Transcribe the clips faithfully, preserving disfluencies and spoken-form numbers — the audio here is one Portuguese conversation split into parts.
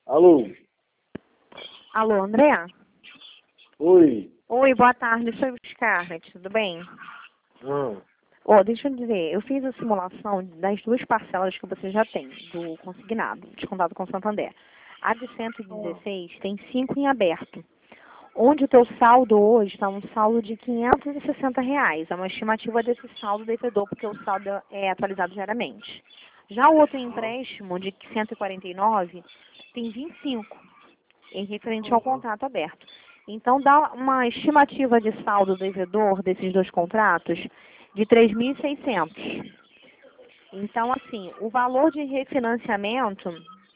Alô? Alô, André? Oi? Oi, boa tarde, sou Scarlett, tudo bem? Ah, Ó, deixa eu dizer, eu fiz a simulação das duas parcelas que você já tem, do consignado, descontado com Santander. A de cento e dezesseis tem cinco em aberto, onde o teu saldo hoje está um saldo de quinhentos e sessenta reais. É uma estimativa desse saldo devedor, porque o saldo é atualizado diariamente. Já o outro empréstimo, de cento e quarenta e nove, tem vinte e cinco, em referente ao aham. contrato aberto. Então, dá uma estimativa de saldo devedor desses dois contratos de três mil e seiscentos. Então, assim, o valor de refinanciamento,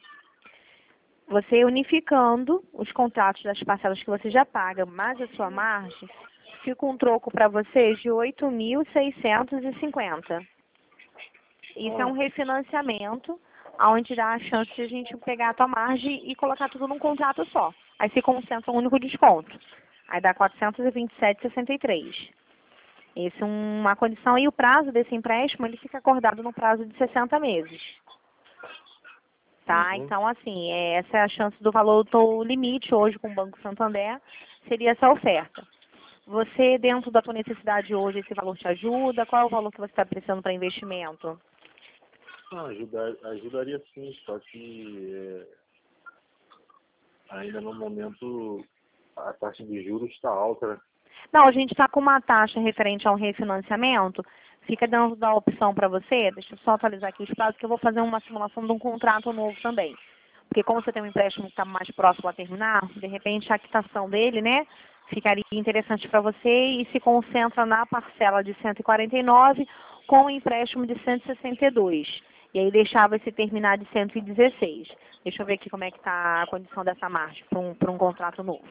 você unificando os contratos das parcelas que você já paga, mais a sua margem, fica um troco para você de oito mil seiscentos e cinquenta. Isso é um Ah, refinanciamento, onde dá a chance de a gente pegar a tua margem e colocar tudo num contrato só. Aí se concentra um único desconto. Aí dá quatrocentos e vinte e sete vírgula sessenta e três. Essa é uma condição. E o prazo desse empréstimo, ele fica acordado no prazo de sessenta meses. Tá? uhum. Então, assim, é, essa é a chance do valor do limite hoje com o Banco Santander, seria essa oferta. Você, dentro da tua necessidade hoje, esse valor te ajuda? Qual é o valor que você está precisando para investimento? Ah, ajudar, ajudaria sim, só que é, ainda no momento a taxa de juros está alta, né? Não, a gente está com uma taxa referente ao refinanciamento, fica dando da opção para você, deixa eu só atualizar aqui os prazos, que eu vou fazer uma simulação de um contrato novo também. Porque como você tem um empréstimo que está mais próximo a terminar, de repente a quitação dele, né, ficaria interessante para você e se concentra na parcela de cento e quarenta e nove com o empréstimo de cento e sessenta e dois. E aí deixava esse terminar de cento e dezesseis. Deixa eu ver aqui como é que está a condição dessa margem para um, para um contrato novo.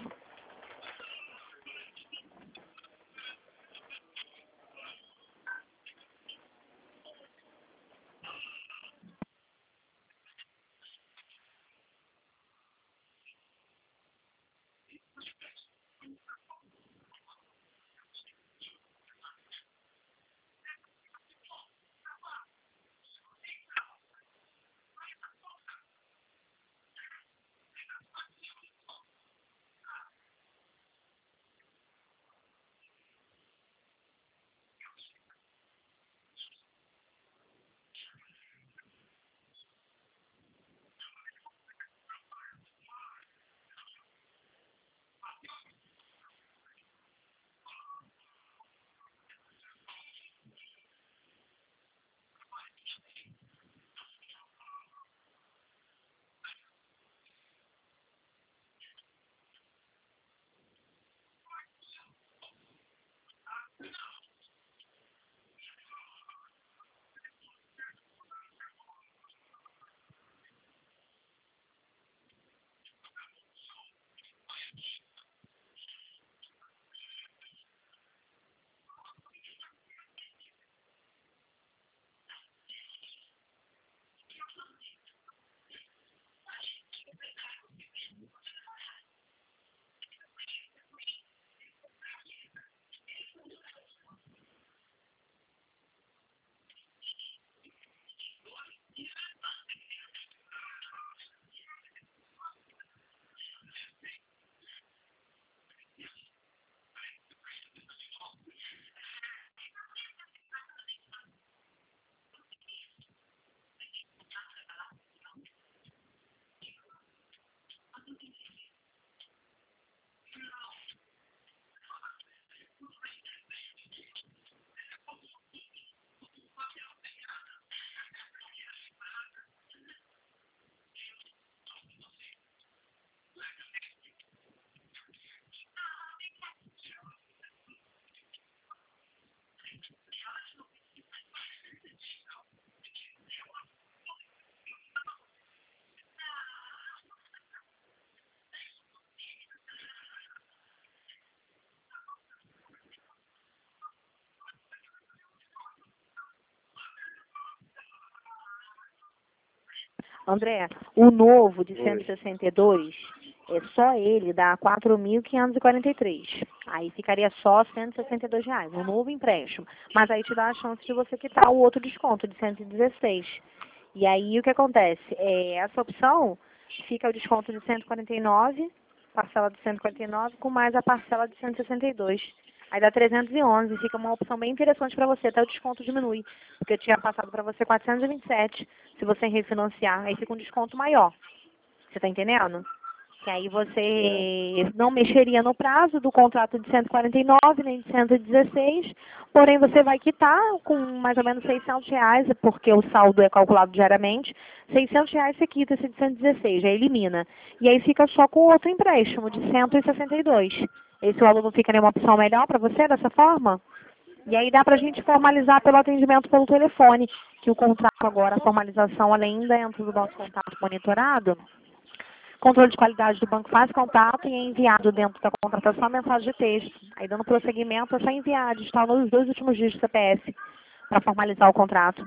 André, o novo de cento e Oi. sessenta e dois, é só ele dá quatro mil quinhentos e quarenta e três. Aí ficaria só cento e sessenta e dois reais, um novo empréstimo. Mas aí te dá a chance de você quitar o outro desconto de cento e dezesseis. E aí o que acontece? É, essa opção fica o desconto de cento e quarenta e nove, parcela de cento e quarenta e nove, com mais a parcela de cento e sessenta e dois. Aí dá trezentos e onze, fica uma opção bem interessante para você, até o desconto diminui, porque eu tinha passado para você quatrocentos e vinte e sete, se você refinanciar, aí fica um desconto maior. Você está entendendo? Que aí você não mexeria no prazo do contrato de cento e quarenta e nove, nem de cento e dezesseis, porém você vai quitar com mais ou menos seiscentos reais, porque o saldo é calculado diariamente, seiscentos reais você quita esse de cento e dezesseis, já elimina. E aí fica só com outro empréstimo de cento e sessenta e dois. Esse valor não fica nenhuma opção melhor para você dessa forma? E aí dá para a gente formalizar pelo atendimento pelo telefone, que o contrato agora, a formalização, além dentro do nosso contato monitorado, controle de qualidade do banco faz contato e é enviado dentro da contratação a mensagem de texto. Aí, dando prosseguimento, é só enviar, digitar nos dois últimos dígitos do C P F para formalizar o contrato.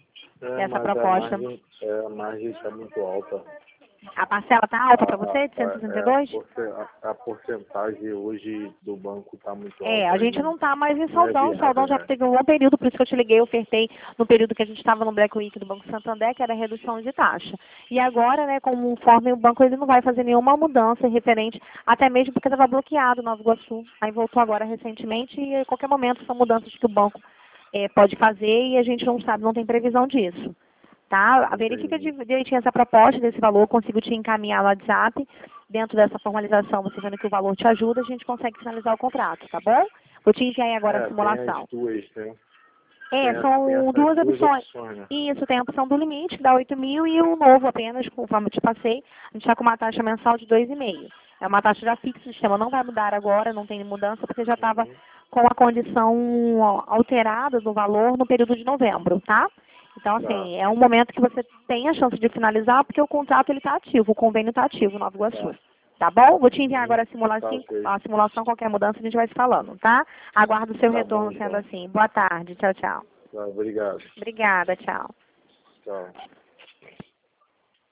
É, Essa mas proposta. a margem, é, a margem está muito alta. A parcela está alta para A, você, de cento e a, sessenta e é, a, dois? porce- a, a porcentagem hoje do banco está muito alta. É, a gente aí não está mais em não é saldão. O saldão viável, já né? teve um bom período, por isso que eu te liguei, eu ofertei no período que a gente estava no Black Week do Banco Santander, que era a redução de taxa. E agora, né, conforme o banco ele não vai fazer nenhuma mudança referente, até mesmo porque estava bloqueado Nova Iguaçu. Aí voltou agora recentemente e a qualquer momento são mudanças que o banco eh, pode fazer e a gente não sabe, não tem previsão disso. Tá? Verifica Entendi. direitinho essa proposta desse valor, consigo te encaminhar no WhatsApp. Dentro dessa formalização, você vendo que o valor te ajuda, a gente consegue finalizar o contrato, tá bom? Vou te enviar aí agora a É, tem simulação. as duas, tem, É, tem, a- tem são essas duas duas opções. opções, né? Isso, tem a opção do limite, que dá oito mil, e o novo apenas, conforme eu te passei, a gente está com uma taxa mensal de dois vírgula cinco. É uma taxa já fixa, o sistema não vai mudar agora, não tem mudança, porque já estava Uhum. com a condição ó, alterada do valor no período de novembro, tá? Então, Tá, assim, é um momento que você tem a chance de finalizar, porque o contrato ele está ativo, o convênio está ativo, Nova Iguaçu. tá. Tá bom? Vou te enviar Uhum. agora a Tá, simulação, ok. a simulação, qualquer mudança a gente vai se falando, tá? Aguardo o seu Tá bom, retorno sendo então. assim. Boa tarde, tchau, tchau. Tá, obrigado. Obrigada, tchau. Tchau.